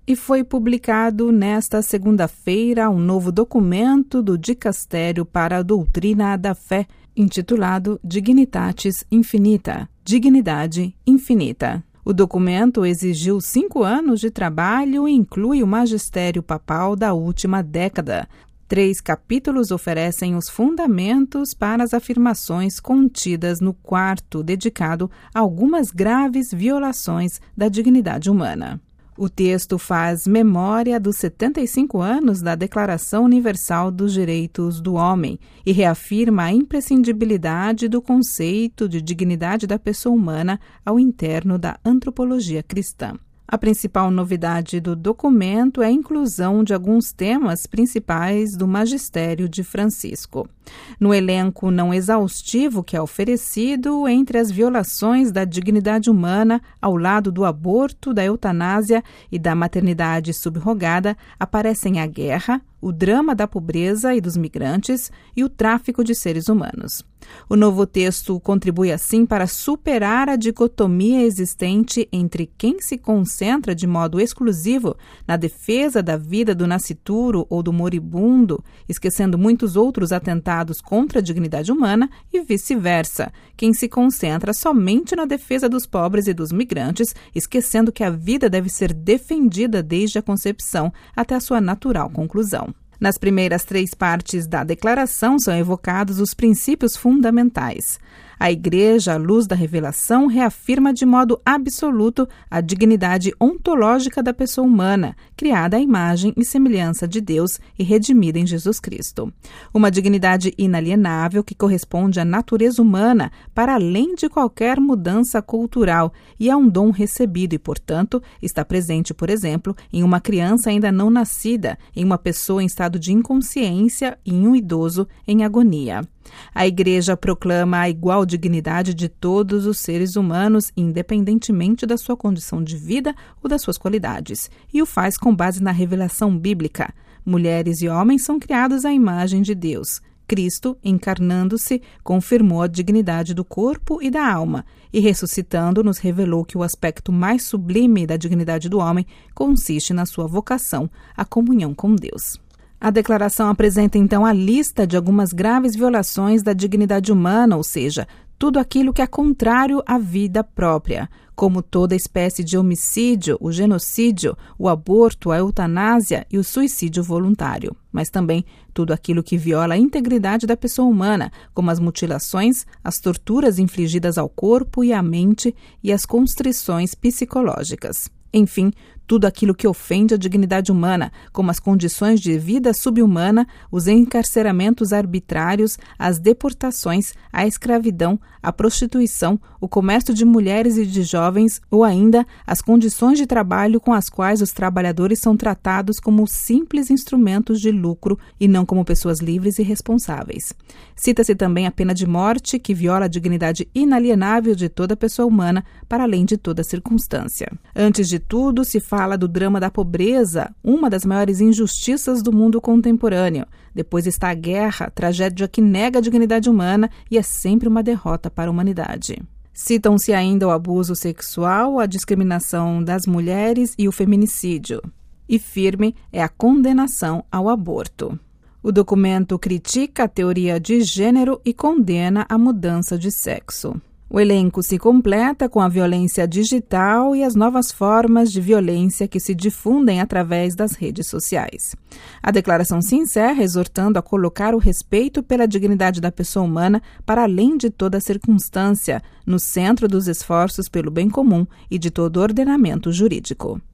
E foi publicado nesta segunda-feira um novo documento do Dicastério para a Doutrina da Fé, intitulado Dignitatis Infinita, Dignidade Infinita. O documento exigiu 5 anos de trabalho e inclui o magistério papal da última década. 3 capítulos oferecem os fundamentos para as afirmações contidas no 4º, dedicado a algumas graves violações da dignidade humana. O texto faz memória dos 75 anos da Declaração Universal dos Direitos do Homem e reafirma a imprescindibilidade do conceito de dignidade da pessoa humana ao interno da antropologia cristã. A principal novidade do documento é a inclusão de alguns temas principais do magistério de Francisco. No elenco não exaustivo que é oferecido, entre as violações da dignidade humana, ao lado do aborto, da eutanásia e da maternidade subrogada, aparecem a guerra, o drama da pobreza e dos migrantes e o tráfico de seres humanos. O novo texto contribui, assim, para superar a dicotomia existente entre quem se concentra de modo exclusivo na defesa da vida do nascituro ou do moribundo, esquecendo muitos outros atentados contra a dignidade humana, e vice-versa, quem se concentra somente na defesa dos pobres e dos migrantes, esquecendo que a vida deve ser defendida desde a concepção até a sua natural conclusão. Nas primeiras 3 partes da declaração são evocados os princípios fundamentais. A Igreja, à luz da revelação, reafirma de modo absoluto a dignidade ontológica da pessoa humana, criada à imagem e semelhança de Deus e redimida em Jesus Cristo. Uma dignidade inalienável que corresponde à natureza humana para além de qualquer mudança cultural e é um dom recebido e, portanto, está presente, por exemplo, em uma criança ainda não nascida, em uma pessoa em estado de inconsciência e em um idoso em agonia. A Igreja proclama a igual dignidade de todos os seres humanos, independentemente da sua condição de vida ou das suas qualidades, e o faz com base na revelação bíblica. Mulheres e homens são criados à imagem de Deus. Cristo, encarnando-se, confirmou a dignidade do corpo e da alma, e ressuscitando nos revelou que o aspecto mais sublime da dignidade do homem consiste na sua vocação à comunhão com Deus. A declaração apresenta, então, a lista de algumas graves violações da dignidade humana, ou seja, tudo aquilo que é contrário à vida própria, como toda espécie de homicídio, o genocídio, o aborto, a eutanásia e o suicídio voluntário, mas também tudo aquilo que viola a integridade da pessoa humana, como as mutilações, as torturas infligidas ao corpo e à mente e as constrições psicológicas. Enfim, tudo aquilo que ofende a dignidade humana, como as condições de vida subhumana, os encarceramentos arbitrários, as deportações, a escravidão, a prostituição, o comércio de mulheres e de jovens, ou ainda as condições de trabalho com as quais os trabalhadores são tratados como simples instrumentos de lucro e não como pessoas livres e responsáveis. Cita-se também a pena de morte, que viola a dignidade inalienável de toda pessoa humana, para além de toda circunstância. Antes de tudo, se fala do drama da pobreza, uma das maiores injustiças do mundo contemporâneo. Depois está a guerra, tragédia que nega a dignidade humana e é sempre uma derrota para a humanidade. Citam-se ainda o abuso sexual, a discriminação das mulheres e o feminicídio. E firme é a condenação ao aborto. O documento critica a teoria de gênero e condena a mudança de sexo. O elenco se completa com a violência digital e as novas formas de violência que se difundem através das redes sociais. A declaração se encerra exortando a colocar o respeito pela dignidade da pessoa humana para além de toda circunstância, no centro dos esforços pelo bem comum e de todo ordenamento jurídico.